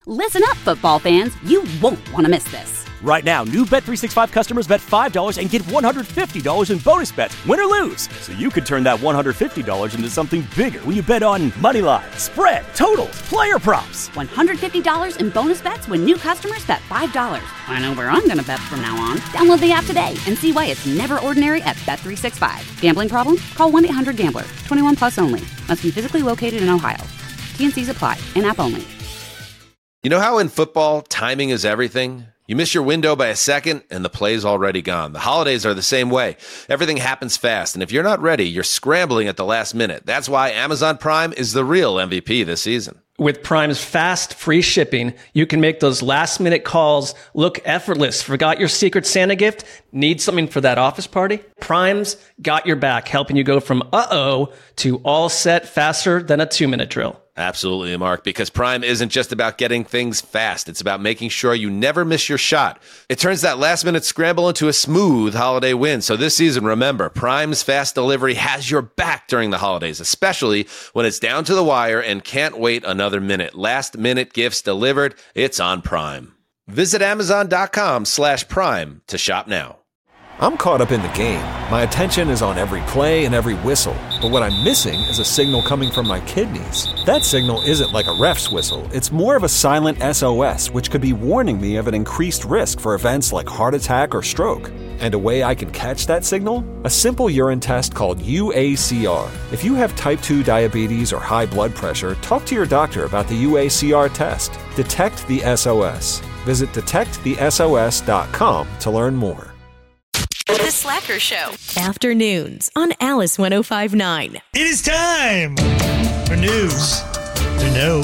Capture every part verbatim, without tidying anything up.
Listen up, football fans. You won't want to miss this. Right now, new Bet three sixty-five customers bet five dollars and get one hundred fifty dollars in bonus bets, win or lose. So you could turn that one hundred fifty dollars into something bigger when you bet on money line, spread, totals, player props. one hundred fifty dollars in bonus bets when new customers bet five dollars. I know where I'm going to bet from now on. Download the app today and see why it's never ordinary at Bet three sixty-five. Gambling problem? Call one eight hundred gambler. twenty-one plus only. Must be physically located in Ohio. T N Cs apply. In-app only. You know how in football, timing is everything? You miss your window by a second, and the play's already gone. The holidays are the same way. Everything happens fast, and if you're not ready, you're scrambling at the last minute. That's why Amazon Prime is the real M V P this season. With Prime's fast, free shipping, you can make those last-minute calls look effortless. Forgot your Secret Santa gift? Need something for that office party? Prime's got your back, helping you go from uh-oh to all set faster than a two-minute drill. Absolutely, Mark, because Prime isn't just about getting things fast. It's about making sure you never miss your shot. It turns that last-minute scramble into a smooth holiday win. So this season, remember, Prime's fast delivery has your back during the holidays, especially when it's down to the wire and can't wait another minute. Last-minute gifts delivered, it's on Prime. Visit Amazon.com slash Prime to shop now. I'm caught up in the game. My attention is on every play and every whistle. But what I'm missing is a signal coming from my kidneys. That signal isn't like a ref's whistle. It's more of a silent S O S, which could be warning me of an increased risk for events like heart attack or stroke. And a way I can catch that signal? A simple urine test called U A C R. If you have type two diabetes or high blood pressure, talk to your doctor about the U A C R test. Detect the S O S. Visit detect the S O S dot com to learn more. The Slacker Show. Afternoons on Alice one oh five point nine. It is time for news. Or no.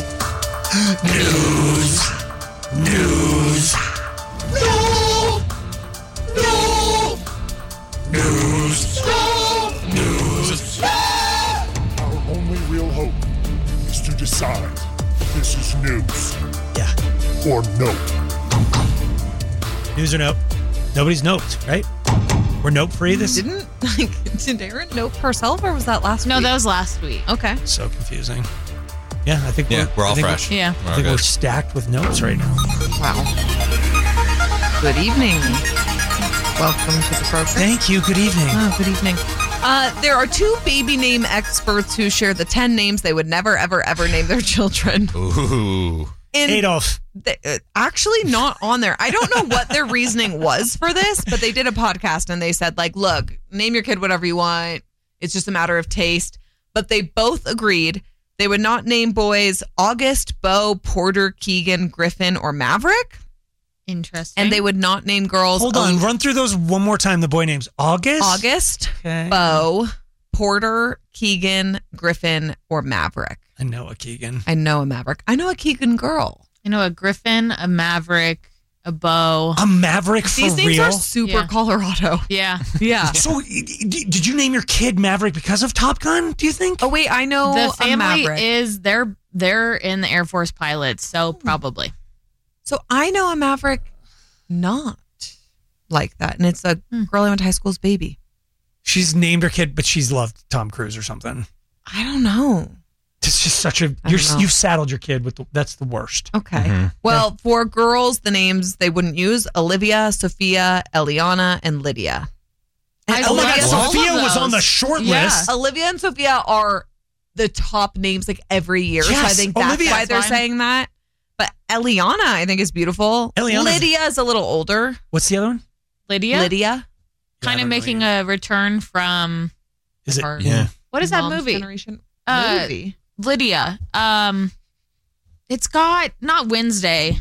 News. News. No. No. News. No. News. Our only real hope is to decide this is news. Yeah. Or no. News or nope? Nobody's noped, right? We're nope free this? Didn't like did Erin nope herself, or was that last no, week? No, that was last week. Okay. So confusing. Yeah, I think yeah, we're, we're all I think fresh. We're, yeah. I think we're stacked with notes right now. Wow. Good evening. Welcome to the program. Thank you. Good evening. Oh, good evening. Uh, there are two baby name experts who share the ten names they would never, ever, ever name their children. Ooh. And Adolf. They, uh, actually not on there. I don't know what their reasoning was for this, but they did a podcast and they said, like, look, name your kid whatever you want. It's just a matter of taste. But they both agreed they would not name boys August, Bo, Porter, Keegan, Griffin, or Maverick. Interesting. And they would not name girls. Hold on. Run through those one more time. The boy names August? August, okay. Bo, Porter, Keegan, Griffin, or Maverick. I know a Keegan. I know a Maverick. I know a Keegan girl. I know a Griffin, a Maverick, a Bo. A Maverick for These names real? are super Yeah. Colorado. Yeah. Yeah. So, did you name your kid Maverick because of Top Gun, do you think? Oh, wait, I know The a family Maverick. is, they're, they're in the Air Force pilots, so probably. So I know a Maverick not like that. And it's a Hmm. girl I went to high school's baby. She's named her kid, but she's loved Tom Cruise or something. I don't know. It's just such a, I you're, don't know. you've saddled your kid with the, that's the worst. Okay. Mm-hmm. Well, for girls, the names they wouldn't use: Olivia, Sophia, Eliana, and Lydia. And I Oh my God, love all Sophia of was those. on the short Yeah. list. Olivia and Sophia are the top names like every year. So I Yes, think that's Olivia. why they're That's fine. saying that. But Eliana, I think, is beautiful. Eliana's- Lydia is a little older. What's the other one? Lydia? Lydia. Kind Yeah, I of don't making know a return from, Is it? Or- Yeah. what is that Mom's movie? Generation Uh, movie. Lydia. Um, It's got, not Wednesday.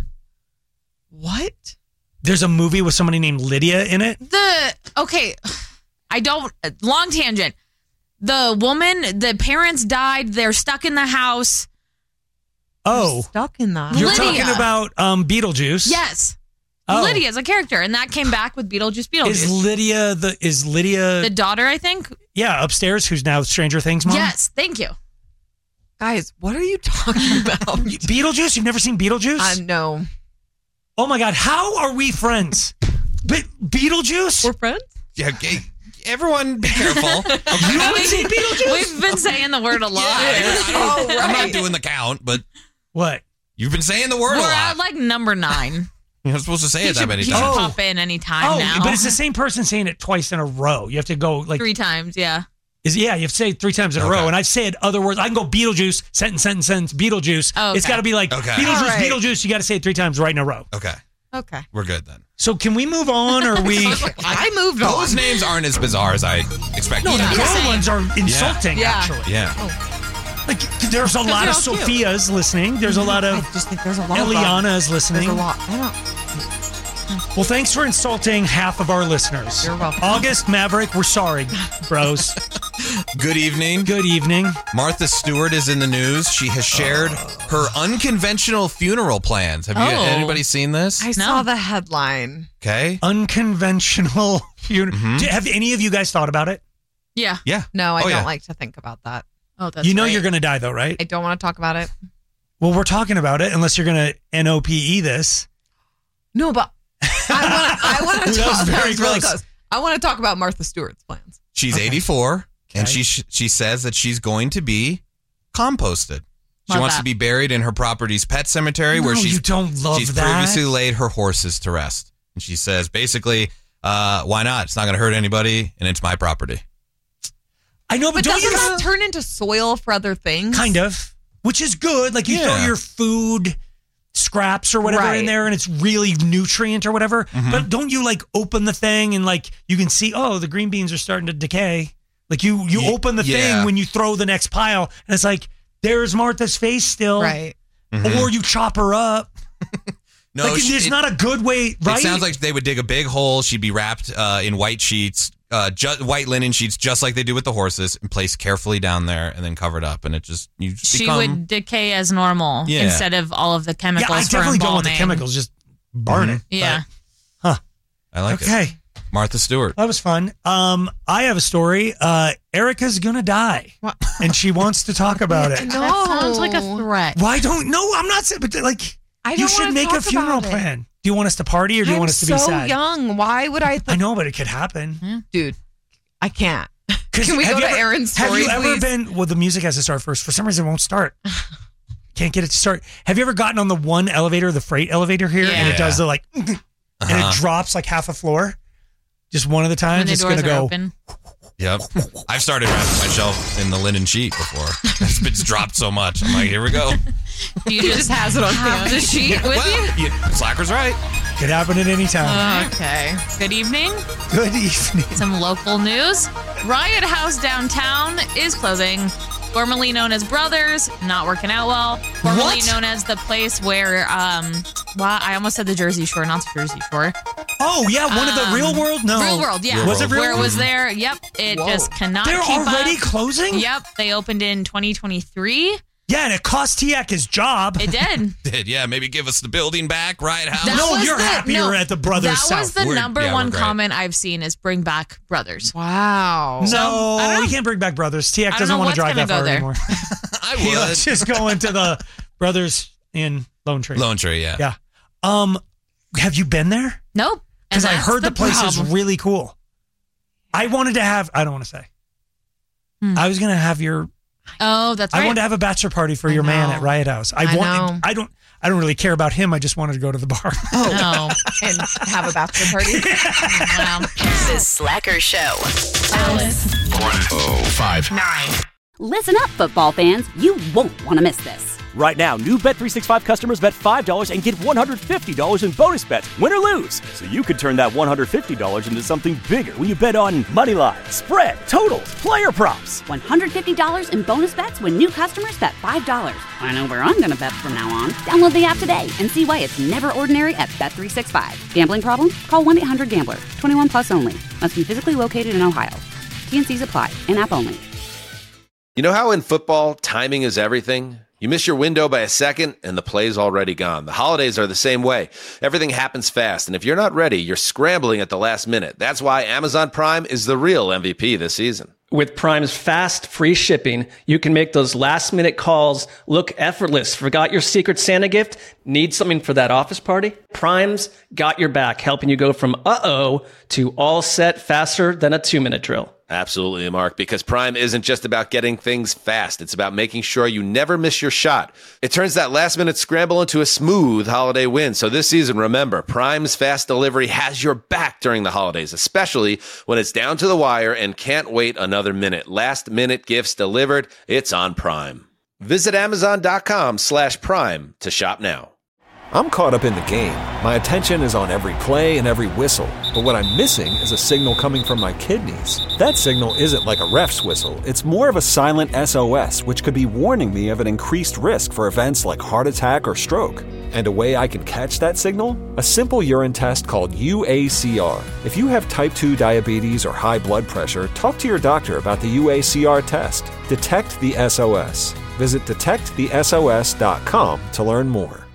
What? There's a movie with somebody named Lydia in it? The, okay, I don't, long tangent. The woman, the parents died. They're stuck in the house. Oh. Stuck in that. You're Lydia. talking about um, Beetlejuice? Yes. Oh. Lydia is a character, and that came back with Beetlejuice. Beetlejuice. Is Lydia the, is Lydia... the daughter, I think? Yeah, upstairs, who's now Stranger Things mom? Yes, thank you. Guys, what are you talking about? Beetlejuice? You've never seen Beetlejuice? Uh, no. Oh my God, how are we friends? Be- Beetlejuice? We're friends? Yeah, gay. Everyone be careful. You haven't seen Beetlejuice? We've been saying the word a lot. Yeah, I don't- Oh, I'm right. not doing the count, but What? You've been saying the word We're a lot. at like number nine. You're not supposed to say He it that should, many he times. should pop in any time Oh, now. but it's the same person saying it twice in a row. You have to go like Three times, yeah. Is yeah, you have to say it three times in a Okay. row. And I've said other words. I can go Beetlejuice, sentence, sentence, sentence, Beetlejuice. Oh, okay. It's got to be like Okay. Beetlejuice, All right. Beetlejuice. You got to say it three times right in a row. Okay. Okay. We're good then. So can we move on, or are we? I moved on. Those names aren't as bizarre as I expected. No, the them to be. other ones are insulting. Yeah. Actually, Yeah. like there's a lot they're of all cute. Sophias listening. There's a lot I of just think there's a lot of Eliana's listening. There's a lot. I don't. Well, thanks for insulting half of our listeners. You're welcome. August Maverick, we're sorry, bros. Good evening. Good evening. Martha Stewart is in the news. She has shared her unconventional funeral plans. Have you Oh. anybody seen this? I saw the headline. Okay. Unconventional funeral. Mhm. Do- Have any of you guys thought about it? Yeah. Yeah. No, I Oh, don't yeah. like to think about that. Oh, that's you know right. you're going to die, though, right? I don't want to talk about it. Well, we're talking about it, unless you're going to N O P E this. No, but I want. I want to That was talk. very That was really close. close. I want to talk about Martha Stewart's plans. She's Okay. eighty-four, and Okay. she she says that she's going to be composted. She Love wants that. to be buried in her property's pet cemetery where No, she's you don't love she's that. previously laid her horses to rest. And she says basically, uh, why not? It's not going to hurt anybody, and it's my property. I know, but, But don't doesn't you that turn into soil for other things? kind of, which is good. Like you throw Yeah. your food scraps or whatever in Right. there, and it's really nutrient or whatever. Mm-hmm. But don't you like open the thing and like you can see, oh, the green beans are starting to decay. Like you you Ye- open the yeah. thing when you throw the next pile, and it's like there's Martha's face still, Right. or you chop her up. No, like she- it's it- not a good way, right? It sounds like they would dig a big hole. She'd be wrapped uh, in white sheets, uh, ju- white linen sheets, just like they do with the horses, and placed carefully down there, and then covered up. And it just you just She become. would decay as normal Yeah. instead of all of the yeah, chemicals I for definitely don't want the embalming. chemicals. Just burn it. Yeah. I like Okay. it. Martha Stewart. That was fun. Um, I have a story. Uh, Erica's gonna die, What? and she wants to talk about it. No. That sounds like a threat. Why don't? No, I'm not saying. But like, I you don't should wanna make a talk funeral about it. plan. Do you want us to party or do you I'm want us to so be sad? young. Why would I? I Th- know, but it could happen. Dude, I can't. 'Cause Can we have go you to ever- Aaron's Have story, you ever please? been? Well, the music has to start first. For some reason, it won't start. Can't get it to start. Have you ever gotten on the one elevator, the freight elevator here, and it Yeah. does the like, and Uh-huh. it drops like half a floor? Just one of the When times, the it's doors gonna are go. open. Yep. I've started wrapping myself in the linen sheet before. It's been dropped so much. I'm like, here we go. You He just just has it on have hand. the sheet with well, you, Slacker's right. Could happen at any time. Okay. Good evening. Good evening. Some local news. Riot House downtown is closing. Formerly known as Brothers, not working out well. Formerly What? known as the place where, um, well, I almost said the Jersey Shore, not the Jersey Shore. Oh yeah, one of the Um, Real World. No, Real World, yeah. Real Was it World. Real Where it World? was there. Yep. It Whoa. just cannot They're keep already up. closing. Yep. They opened in twenty twenty-three. Yeah, and it cost Tiak his job. It did. Did yeah, maybe give us the building back, Riot House. That No, was you're the- happier no, at the Brothers That was South. the We're- number yeah, one we're great. comment I've seen is bring back Brothers. Wow. No, So, I don't you know. can't bring back Brothers. Tiak I don't doesn't know want to what's drive that gonna far go there. anymore. I He would. let's just go into the Brothers in Lone Tree. Lone Tree, yeah. Yeah. Um, have you been there? Nope. And Because I that's heard the, place problem. is really cool. I wanted to have. I don't want to say. Hmm. I was gonna have your. Oh, that's I right. wanted to have a bachelor party for I your man know. at Riot House. I, I want. know. I don't. I don't really care about him. I just wanted to go to the bar. No. And have a bachelor party. Wow. The Slacker Show. Alice. Listen up, football fans. You won't want to miss this. Right now, new Bet three sixty-five customers bet five dollars and get one hundred fifty dollars in bonus bets, win or lose. So you could turn that one hundred fifty dollars into something bigger when you bet on money line, spread, totals, player props. one hundred fifty dollars in bonus bets when new customers bet five dollars. I know where I'm going to bet from now on. Download the app today and see why it's never ordinary at Bet three sixty-five. Gambling problem? Call one eight hundred gambler. twenty-one plus only. Must be physically located in Ohio. T and C's apply. In-app only. You know how in football, timing is everything? You miss your window by a second, and the play's already gone. The holidays are the same way. Everything happens fast, and if you're not ready, you're scrambling at the last minute. That's why Amazon Prime is the real M V P this season. With Prime's fast, free shipping, you can make those last minute calls look effortless. Forgot your secret Santa gift? Need something for that office party? Prime's got your back, helping you go from uh-oh to all set faster than a two-minute drill. Absolutely, Mark, because Prime isn't just about getting things fast. It's about making sure you never miss your shot. It turns that last-minute scramble into a smooth holiday win. So this season, remember, Prime's fast delivery has your back during the holidays, especially when it's down to the wire and can't wait another minute. Last-minute gifts delivered. It's on Prime. Visit Amazon.com slash Prime to shop now. I'm caught up in the game. My attention is on every play and every whistle. But what I'm missing is a signal coming from my kidneys. That signal isn't like a ref's whistle. It's more of a silent S O S, which could be warning me of an increased risk for events like heart attack or stroke. And a way I can catch that signal? A simple urine test called U A C R. If you have type two diabetes or high blood pressure, talk to your doctor about the U A C R test. Detect the S O S. Visit detect the S O S dot com to learn more.